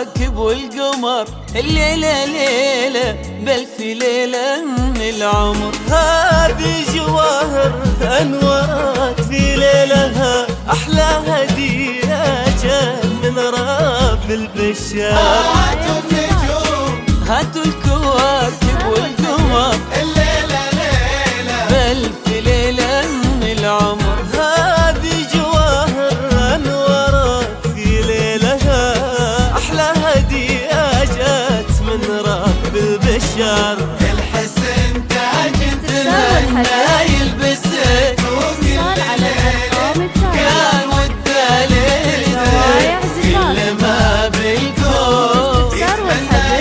الكواكب والقمر، الليلة ليلة بألف ليلة من العمر. هذه جواهر أنوارات في ليلها، أحلى هدية جات من رب البشار. هاتوا النجوم هاتوا الكواكب والقمر، الليلة ليلة بألف ليلة من العمر. هذه جواهر أنوارات في ليلها، أحلى هدية جات من رب البشار. الحسن تاج تمنى يلبسك اتصال على الأرقام التالية. كان وده ليلته كل ما بالكون الاتصال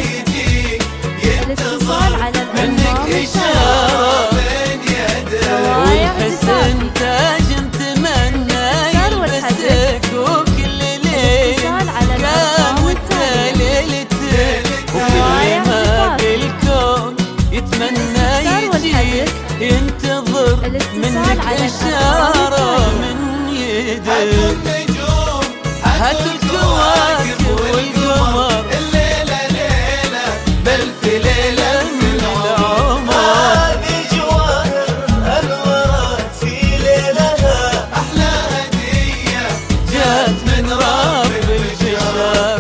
على منك الأرقام إشارة من يده. والحسن تاج تمنى يلبسك وكل ليلة كان وده ليلته وكل ما بالكون يتمنى يجيك ينتظر منك إشارة من هاتوا يدك. النجوم هاتوا الكواكب والقمر، الليلة ليلة بألف ليلة من العمر. هذه جواهر أنوارات في ليلها، أحلى هدية جات من رب البشر.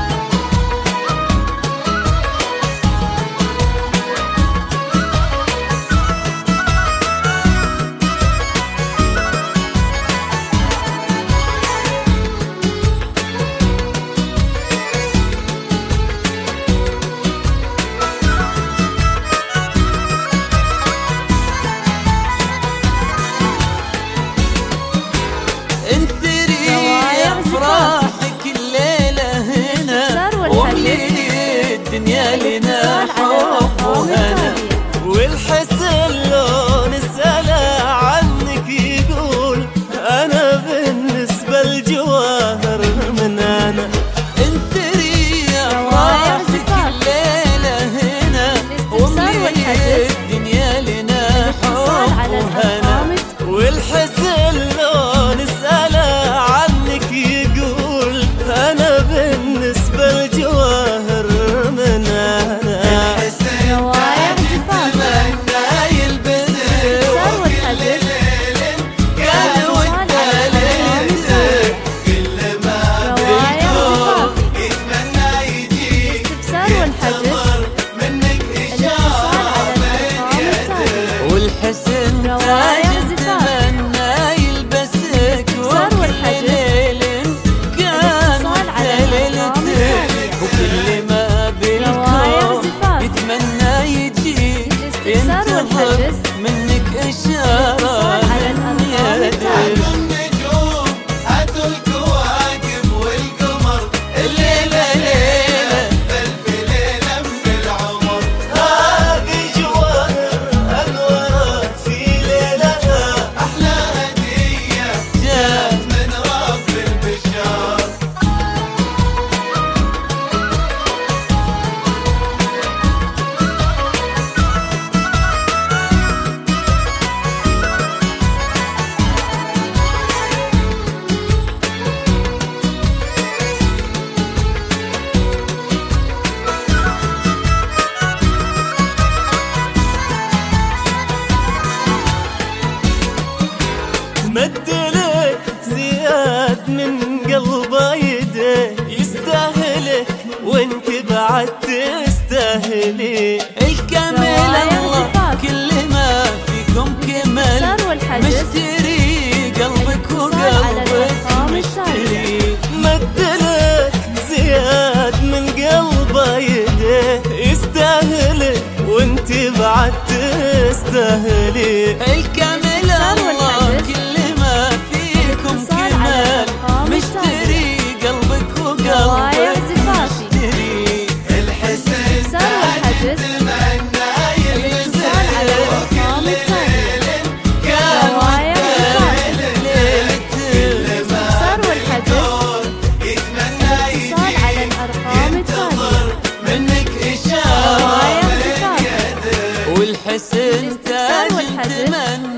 انثري افراحك الليله هنا واملي الدنيا لنا حب وهنا. والحسن لو نسأله عنك يقول أنا بالنسبة الجواهر من أنا. انثري افراحك الليله هنا واملي الدنيا لنا حب وهنا. والحسن لو نسأله عنك يقول أنا بالنسبة الجواهر من أنا. الحسن تمنى يلبسك وكل ليلة كان وده ليلتك كل ما بالكون يتمنى يجيك ينتظر منك إشارة من يده. والحسن تاج تمنى يلبسك وكل ليلة كان وده ليلتك وكل ما بالكون يتمنى يجيك ينتظر منك إشارة من يدك. هاتوا النجوم هاتوا الكواكب والقمر، الليلة ليلة بألف ليلة من العمر. هذه جواهر أنوارات في ليلها، أحلى هدية جات من رب البشار. مدلك زياد من قلبه يديه، يستاهلك وانت بعد تستاهلي. الكامل الله كل ما فيكم كمل مشتري قلبك وقلبك مشتري. مدلك زياد من قلبه يديه، يستاهلك وانت بعد تستاهلي. الكامل الله كل ما فيكم كمل مشتري قلبك وقلبك مشتري. الحسن تاج تمنى يلبسك وكل ليلة كان وده ليلتك. ما بالكون يتمنى يجيك ينتظر منك إشارة من يده. والحسن تاج تمنى